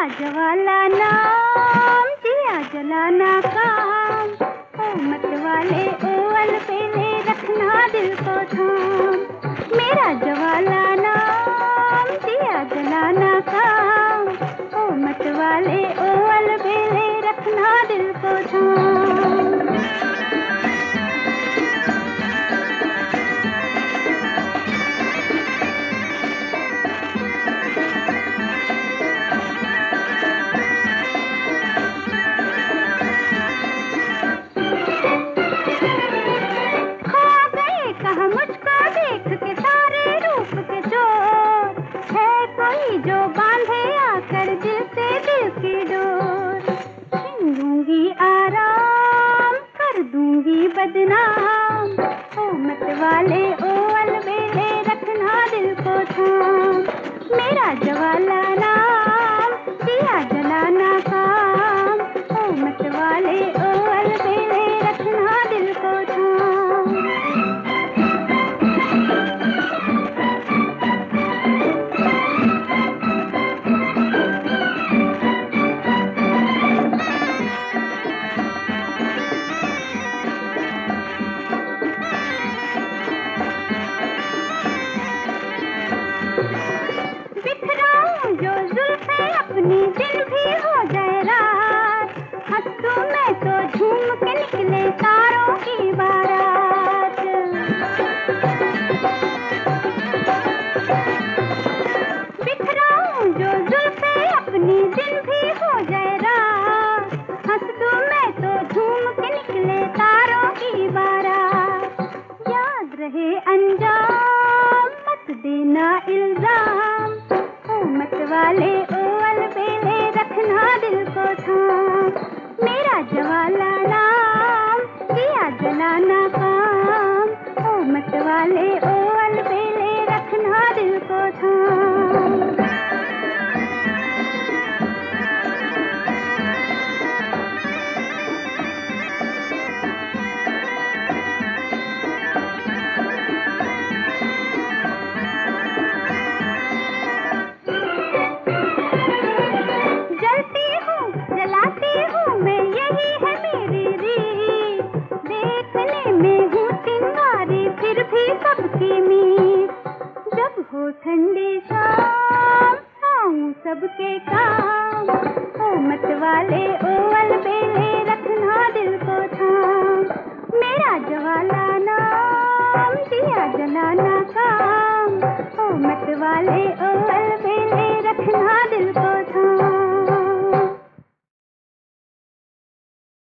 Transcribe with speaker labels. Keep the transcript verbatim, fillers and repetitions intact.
Speaker 1: जवाला नाम दिया जलाना काम, ओ मत वाले ओवल पेले रखना दिल को थाम। मेरा जवाला नाम दिया जलाना काम, ओ मत वाले ओवल पेले रखना दिल को थाम। जो बांधे आकर दिल से दिल की डोर, छीन दूंगी आराम कर दूंगी बदनाम, ओ मत वाले ओवल बेले रखना दिल को थाम। मेरा जवाला नाम दिया जलाना काम, ओ मत वाले ओवल बेले रखना दिल को थाम। अपनी दिन भी हो जाए रात, हंसू मैं तो झूम के निकले तारों की बारात। बिखराऊं जो जुल्फे अपनी दिन भी हो जाए रात, हंसू मैं तो झूम के निकले तारों की बारात। याद रहे अंजाम मत देना इल्जाम, ओ मत वाले ओवल बेले रखना दिल को थाम। मेरा जवाला नाम दिया जलाना काम, ओ मत वाले ओवल बेले रखना दिल को थाम। सबकी मीत जब हो ठंडी शाम आऊं सबके काम, ओ मत वाले ओवल बेले रखना दिल को थाम। मेरा जवाला नाम दिया जलाना काम, ओ मत वाले